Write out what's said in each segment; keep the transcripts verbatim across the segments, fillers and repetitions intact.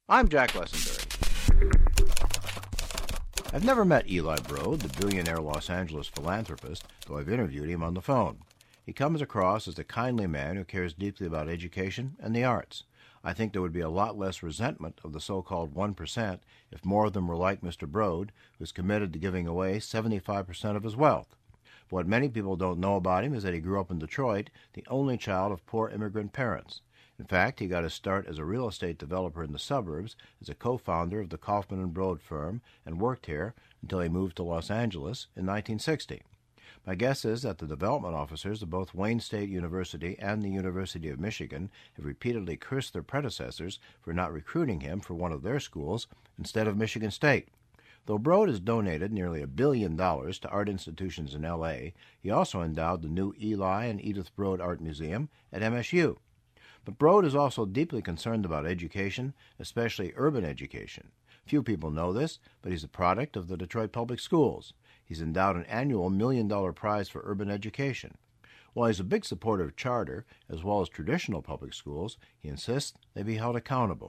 I'm Jack Lessenberry. I've never met Eli Broad, the billionaire Los Angeles philanthropist, though I've interviewed him on the phone. He comes across as a kindly man who cares deeply about education and the arts. I think there would be a lot less resentment of the so-called one percent if more of them were like Mister Broad, who's committed to giving away seventy-five percent of his wealth. But what many people don't know about him is that he grew up in Detroit, the only child of poor immigrant parents. In fact, he got his start as a real estate developer in the suburbs, as a co-founder of the Kaufman and Broad firm, and worked here until he moved to Los Angeles in nineteen sixty. My guess is that the development officers of both Wayne State University and the University of Michigan have repeatedly cursed their predecessors for not recruiting him for one of their schools instead of Michigan State. Though Broad has donated nearly a billion dollars to art institutions in L A, he also endowed the new Eli and Edith Broad Art Museum at M S U. But Broad is also deeply concerned about education, especially urban education. Few people know this, but he's a product of the Detroit Public Schools. He's endowed an annual million-dollar prize for urban education. While he's a big supporter of charter, as well as traditional public schools, he insists they be held accountable.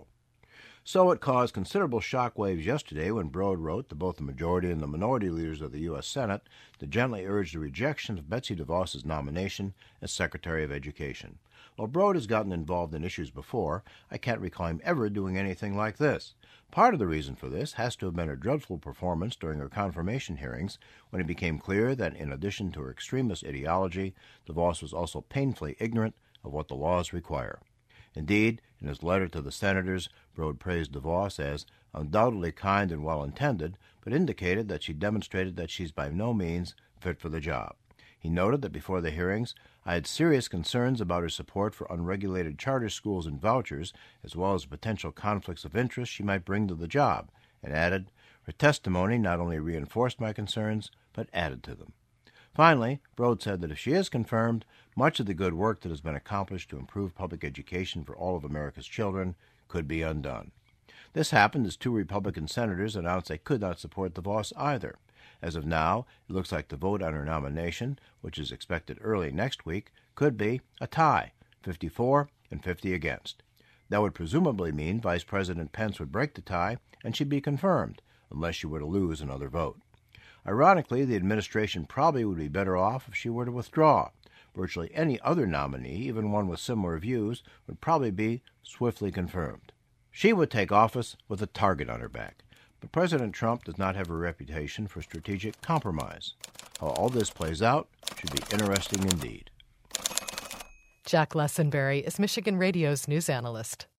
So it caused considerable shockwaves yesterday when Broad wrote to both the majority and the minority leaders of the U S Senate to gently urge the rejection of Betsy DeVos's nomination as Secretary of Education. While Broad has gotten involved in issues before, I can't recall him ever doing anything like this. Part of the reason for this has to have been her dreadful performance during her confirmation hearings, when it became clear that in addition to her extremist ideology, DeVos was also painfully ignorant of what the laws require. Indeed, in his letter to the senators, Broad praised DeVos as undoubtedly kind and well-intended, but indicated that she demonstrated that she's by no means fit for the job. He noted that before the hearings, I had serious concerns about her support for unregulated charter schools and vouchers, as well as potential conflicts of interest she might bring to the job, and added, her testimony not only reinforced my concerns, but added to them. Finally, Broad said that if she is confirmed, much of the good work that has been accomplished to improve public education for all of America's children could be undone. This happened as two Republican senators announced they could not support DeVos either. As of now, it looks like the vote on her nomination, which is expected early next week, could be a tie, fifty-four and fifty against. That would presumably mean Vice President Pence would break the tie and she'd be confirmed, unless she were to lose another vote. Ironically, the administration probably would be better off if she were to withdraw. Virtually any other nominee, even one with similar views, would probably be swiftly confirmed. She would take office with a target on her back. But President Trump does not have a reputation for strategic compromise. How all this plays out should be interesting indeed. Jack Lessenberry is Michigan Radio's news analyst.